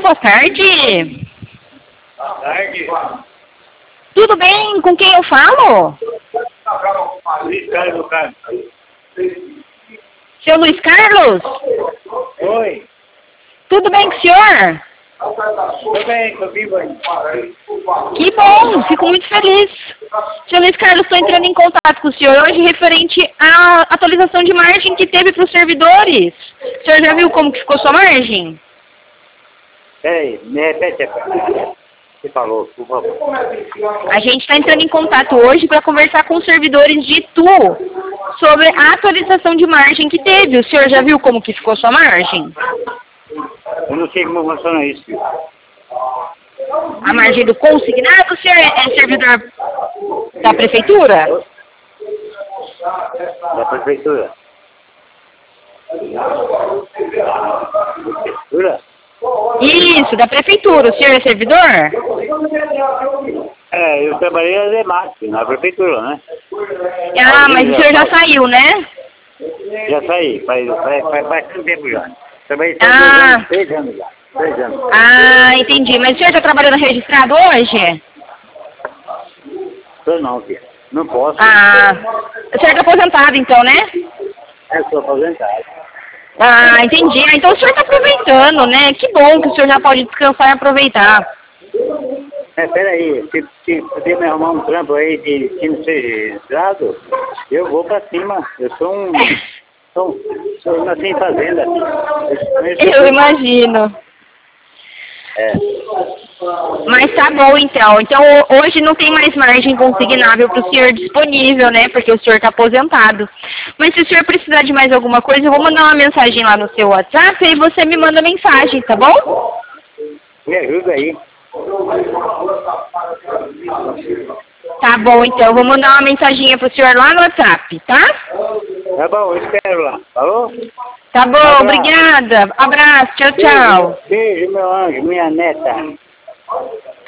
boa tarde. Boa tarde. Tudo bem? Com quem eu falo? Luiz Carlos, cara. Seu Luiz Carlos? Oi. Tudo bem com o senhor? Tudo bem, tô vivo aí. Que bom, fico muito feliz. Seu Luiz Carlos, estou entrando em contato com o senhor hoje referente à atualização de margem que teve para os servidores. O senhor já viu como que ficou sua margem? Peraí, me repete a você falou, por favor. A gente está entrando em contato hoje para conversar com os servidores de Itu sobre a atualização de margem que teve. O senhor já viu como que ficou sua margem? Eu não sei como funciona isso. A margem do consignado, o senhor é servidor da prefeitura? Da prefeitura. Prefeitura? Isso, da prefeitura. O senhor é servidor? É, eu trabalhei na DEMAC, na prefeitura, né? Ah, mas o senhor já saiu, né? Já saí, faz bastante tempo já. Trabalhei só Ah. 3 anos já. 3 anos. Ah, entendi. Mas o senhor está trabalhando registrado hoje? Tô não, filho. Não posso. Ah, o senhor está aposentado então, né? Eu sou aposentado. Ah, entendi. Ah, então o senhor está aproveitando, né? Que bom que o senhor já pode descansar e aproveitar. Peraí, se puder me arrumar um trampo aí de que não seja registrado, eu vou pra cima. Eu sou nasci em fazenda. Eu imagino. É. Mas tá bom então. Então hoje não tem mais margem consignável para o senhor disponível, né? Porque o senhor está aposentado. Mas se o senhor precisar de mais alguma coisa, eu vou mandar uma mensagem lá no seu WhatsApp e você me manda mensagem, tá bom? Me ajuda aí. Tá bom então. Eu vou mandar uma mensaginha pro senhor lá no WhatsApp, tá? Tá bom, eu espero lá. Falou? Tá bom, Abraço. obrigada. Abraço, tchau, tchau. Beijo, meu anjo, minha neta.